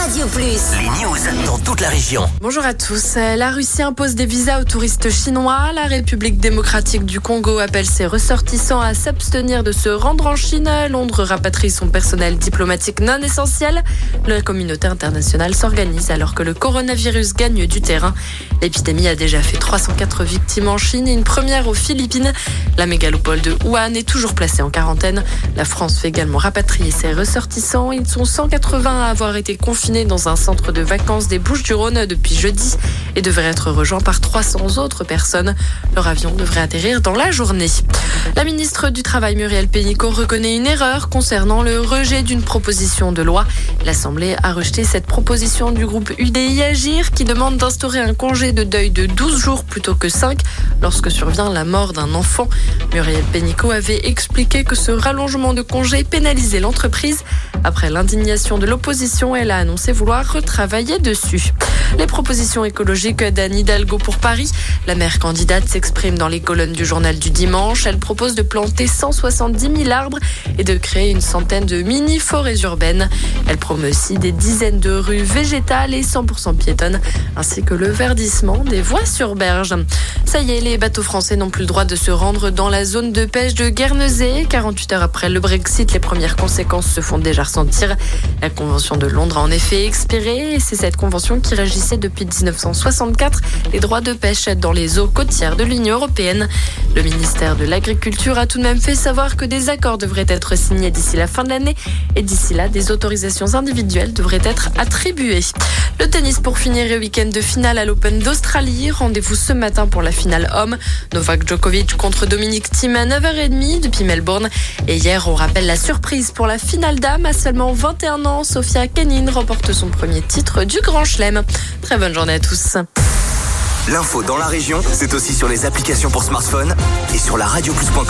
Radio Plus. Les news dans toute la région. Bonjour à tous. La Russie impose des visas aux touristes chinois. La République démocratique du Congo appelle ses ressortissants à s'abstenir de se rendre en Chine. Londres rapatrie son personnel diplomatique non essentiel. La communauté internationale s'organise alors que le coronavirus gagne du terrain. L'épidémie a déjà fait 304 victimes en Chine et une première aux Philippines. La mégalopole de Wuhan est toujours placée en quarantaine. La France fait également rapatrier ses ressortissants. Ils sont 180 à avoir été confinés dans un centre de vacances des Bouches-du-Rhône depuis jeudi et devraient être rejoints par 300 autres personnes. Leur avion devrait atterrir dans la journée. La ministre du Travail, Muriel Pénicaud, reconnaît une erreur concernant le rejet d'une proposition de loi. L'Assemblée a rejeté cette proposition du groupe UDI Agir qui demande d'instaurer un congé de deuil de 12 jours plutôt que 5 lorsque survient la mort d'un enfant. Muriel Pénicaud avait expliqué que ce rallongement de congé pénalisait l'entreprise. Après l'indignation de l'opposition, elle a annoncé vouloir retravailler dessus. Les propositions écologiques d'Anne Hidalgo pour Paris. La maire candidate s'exprime dans les colonnes du journal du dimanche. Elle propose de planter 170 000 arbres et de créer une centaine de mini-forêts urbaines. Elle promeut aussi des dizaines de rues végétales et 100% piétonnes, ainsi que le verdissement des voies sur berge. Ça y est, les bateaux français n'ont plus le droit de se rendre dans la zone de pêche de Guernesey. 48 heures après le Brexit, les premières conséquences se font déjà ressentir. La Convention de Londres a en effet expiré et c'est cette convention qui régissait depuis 1964 les droits de pêche dans les eaux côtières de l'Union européenne. Le ministère de l'Agriculture a tout de même fait savoir que des accords devraient être signés d'ici la fin de l'année et d'ici là, des autorisations individuelles devraient être attribuées. Le tennis pour finir le week-end de finale à l'Open d'Australie. Rendez-vous ce matin pour la finale homme. Novak Djokovic contre Dominic Thiem à 9h30 depuis Melbourne. Et hier, on rappelle la surprise pour la finale dame. À seulement 21 ans, Sofia Kenin remporte son premier titre du Grand Chelem. Très bonne journée à tous. L'info dans la région, c'est aussi sur les applications pour smartphone et sur la radioplus.com.